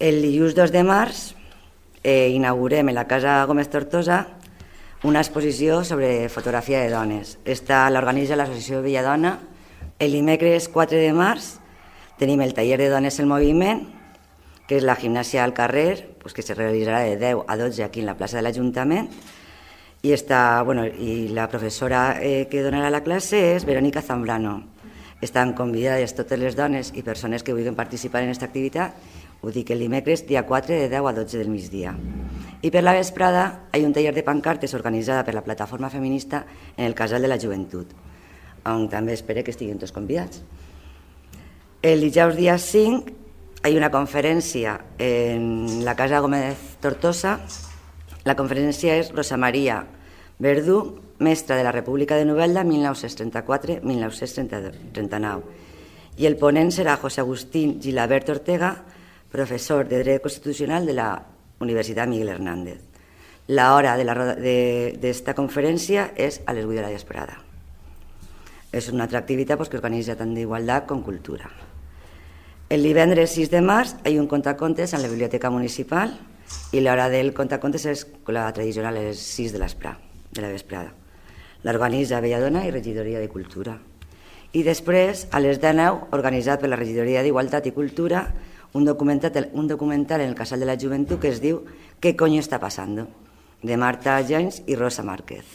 El dilluns 2 de març inaugurem en la Casa Gómez Tortosa una exposició sobre fotografia de dones. L'organitza l'Associació Belladona. El dimecres 4 de març tenim el taller de dones en moviment, que és la gimnàsia al carrer, que se realitzarà de 10 a 12 aquí en la plaça de l'Ajuntament. I la professora que donarà la classe és Verónica Zambrano. Estan convidades totes les dones i persones que vulguin participar en aquesta activitat. Ho dic el dimecres, dia 4, de 10 a 12 del migdia. I per la vesprada hi ha un taller de pancartes organitzada per la plataforma feminista en el Casal de la Joventut, on també espero que estiguin tots convidats. El dijous dia 5 hi ha una conferència en la Casa Gómez Tortosa. La conferència és Rosa Maria Verdú, mestra de la República de Novelda 1934-1939. I el ponent serà José Agustín Gilabert Ortega, professor de Dret Constitucional de la Universitat Miguel Hernández. La hora de esta conferència és a les 8 de la vesprada. És una altra activitat que organitza tant d'Igualtat com Cultura. El divendres 6 de març hi ha un contacontes a la Biblioteca Municipal i l'hora del contacontes és la tradicional, a les 6 de la vesprada. L'organitza Belladona i Regidoria de Cultura. I després, a les 19, organitzat per la Regidoria d'Igualtat i Cultura, un documental en el Casal de la Joventut que es diu ¿Qué coño está pasando?, de Marta James i Rosa Márquez.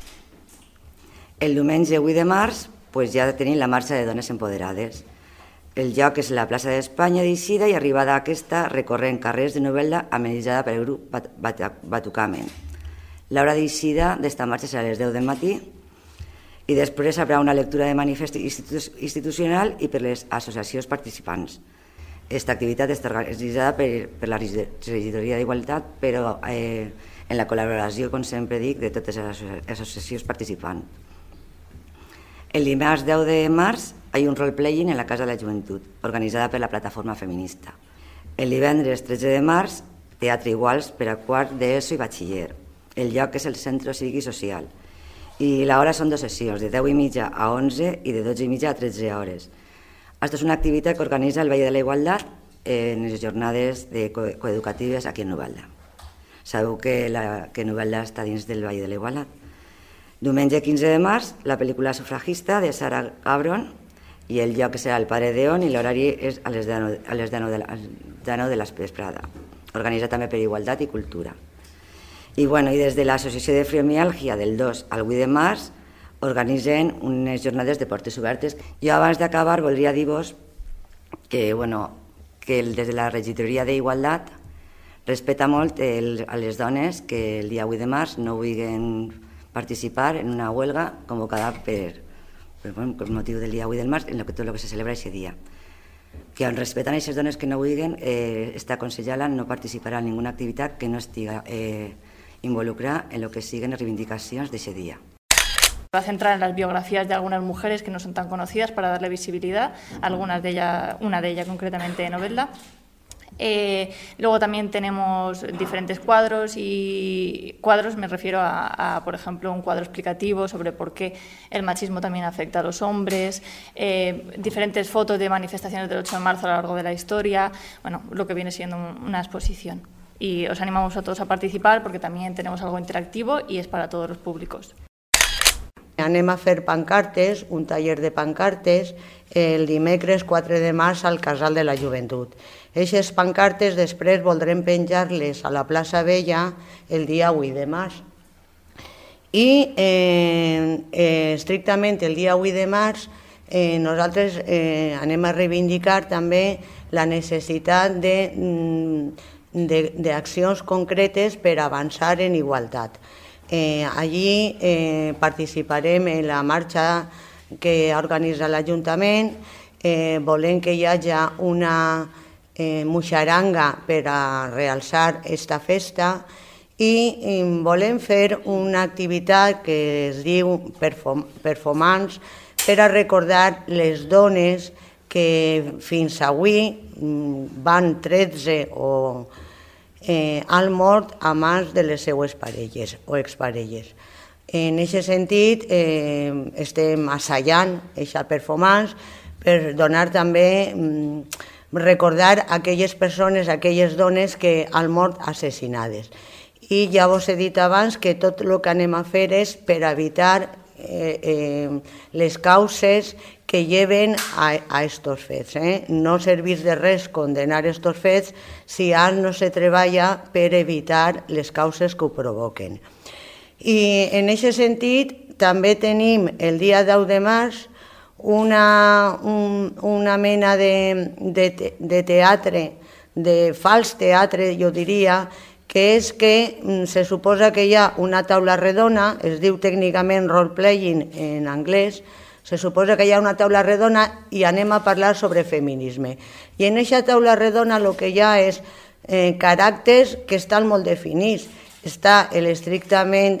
El diumenge 8 de març ja tenim la marxa de dones empoderades. El lloc és la plaça d'Espanya d'Eixida i arribada aquesta recorrent carrers de Novelda amenitzada per el grup Batucamen. L'hora d'eixida d'esta marxa serà a les 10 del matí i després hi haurà una lectura de manifest institucional i per les associacions participants. Aquesta activitat està organitzada per la Regidoria d'Igualtat, però en la col·laboració, com sempre dic, de totes les associacions participants. El dimarts 10 de març hi ha un role-playing en la Casa de la Joventut, organitzada per la plataforma feminista. El divendres 13 de març, teatre iguals per a quart d'ESO i batxiller. El lloc és el Centre Cívic i Social. I l'hora són 2 sessions, de 10:30 a 11 i de 12:30 a 13 hores. Aquesta és una activitat que organitza el Valle de la Igualtat en les jornades coeducatives aquí en Novelda. Sabeu que Novelda està dins del Valle de la Igualtat. Diumenge 15 de març, la pel·lícula Sufragista de Sara Gabron i el lloc serà el Padre Deón i l'horari és a les 19 de la vesprada. Organitzat també per Igualtat i Cultura. I des de l'Associació de Fibromiàlgia del 2 al 8 de març organitzen unes jornades de portes obertes. Jo abans d'acabar voldria dir-vos que des de la Regidoria d'Igualtat respecta molt a les dones que el dia 8 de març no vulguin participar en una huelga convocada per motiu del dia 8 de març en tot el que se celebra aquest dia. Que on respecten aquestes dones que no vulguin, està aconsellada no participar en ninguna activitat que no estiga involucrada en lo que siguen les reivindicacions d'aquest dia. Va a centrar en las biografías de algunas mujeres que no son tan conocidas para darle visibilidad, una de ellas concretamente de Novelda. Luego también tenemos diferentes cuadros me refiero a, por ejemplo, un cuadro explicativo sobre por qué el machismo también afecta a los hombres, diferentes fotos de manifestaciones del 8 de marzo a lo largo de la historia, lo que viene siendo una exposición. Y os animamos a todos a participar porque también tenemos algo interactivo y es para todos los públicos. Anem a fer pancartes, un taller de pancartes, el dimecres 4 de març al Casal de la Joventut. Aquestes pancartes després voldrem penjar-les a la plaça Vella el dia 8 de març. I estrictament el dia 8 de març nosaltres anem a reivindicar també la necessitat d'accions concretes per avançar en igualtat. Allí participarem en la marxa que organitza l'Ajuntament, volem que hi hagi una muixaranga per a realçar aquesta festa i volem fer una activitat que es diu Performance per a recordar les dones que fins avui van 13 o han mort a mans de les seues parelles o exparelles. En aquest sentit, estem assajant aquesta performance per donar també recordar aquelles persones, aquelles dones que han mort assassinades. I ja vos he dit abans que tot el que anem a fer és per evitar les causes que lleven a estos fets. No serveix de res condenar estos fets si ara no se treballa per evitar les causes que ho provoquen. I en aquest sentit també tenim el dia 10 de març una mena de teatre, de fals teatre, jo diria, que és que se suposa que hi ha una taula redona, es diu tècnicament role-playing en anglès, se suposa que hi ha una taula redona i anem a parlar sobre feminisme. I en aquesta taula redona el que hi ha és caràcters que estan molt definits. Està l'estrictament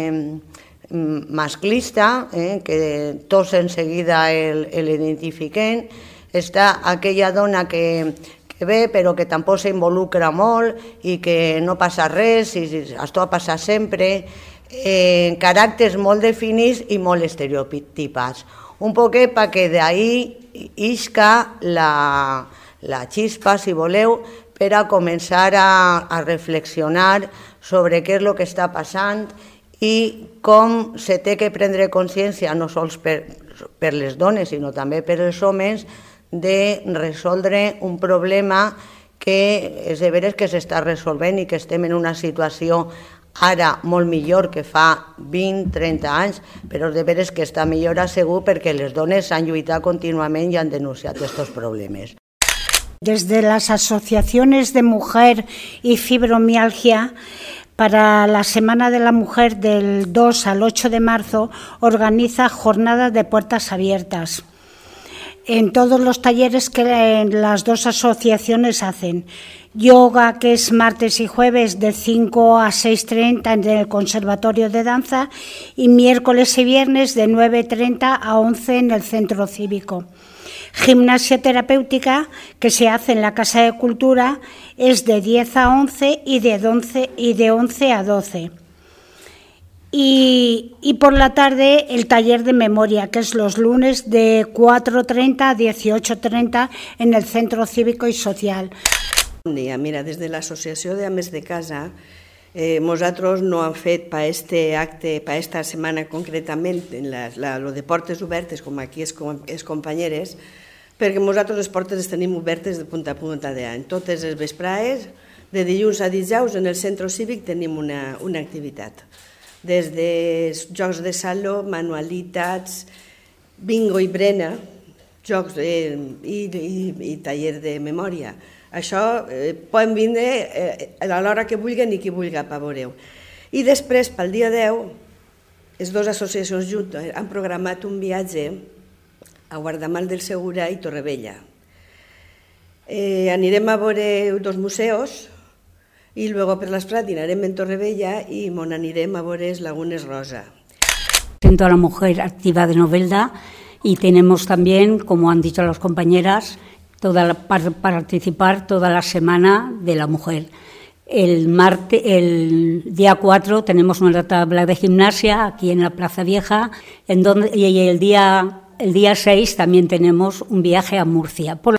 masclista, que tots en seguida l'identifiquen, està aquella dona que ve però que tampoc s'involucra molt i que no passa res, i això passa sempre, caràcters molt definits i molt estereotipats. Un poquet perquè d'ahí isca la xispa, si voleu, per a començar a reflexionar sobre què és el que està passant i com se té que prendre consciència, no sols per les dones, sinó també per els homes, de resoldre un problema que és de veres que s'està resolvent i que estem en una situació ara molt millor que fa 20-30 anys, però és de veres que està millor segur perquè les dones han lluitat contínuament i han denunciat aquests problemes. Desde las asociaciones de mujer y fibromialgia, para la Semana de la Mujer del 2 al 8 de marzo organiza jornadas de puertas abiertas en todos los talleres que las dos asociaciones hacen. Yoga, que es martes y jueves de 5 a 6:30 en el Conservatorio de Danza, y miércoles y viernes de 9:30 a 11 en el Centro Cívico. Gimnasia terapéutica, que se hace en la Casa de Cultura, es de 10 a 11 y de 11 a 12. Y por la tarde el taller de memoria, que es los lunes de 4:30 a 18:30 en el Centro Cívico y Social. Bon dia. Mira, des de l'Associació d'Ames de Casa, nosaltres no hem fet per aquest acte, per aquesta setmana concretament, lo de portes obertes, com aquí les companyeres, perquè nosaltres les portes les tenim obertes de punta a punta d'any. Totes les vesprades, de dilluns a dijous, en el centre cívic tenim una activitat. Des de jocs de saló, manualitats, bingo i brena, jocs i taller de memòria. Això poden vindre a l'hora que vulguin i qui vulgui per veure-ho. I després, pel dia 10, les dues associacions juntes han programat un viatge a Guardamar del Segura i Torrevella. Anirem a veure dos museus y luego per l'Esprat dinarem en Torrevella y anirem a veure Lagunes Rosa. Represento a la mujer activa de Novelda y tenemos también, como han dicho las compañeras, participar toda la semana de la mujer. El día 4 tenemos una tabla de gimnasia aquí en la Plaza Vieja, y el día 6 también tenemos un viaje a Murcia.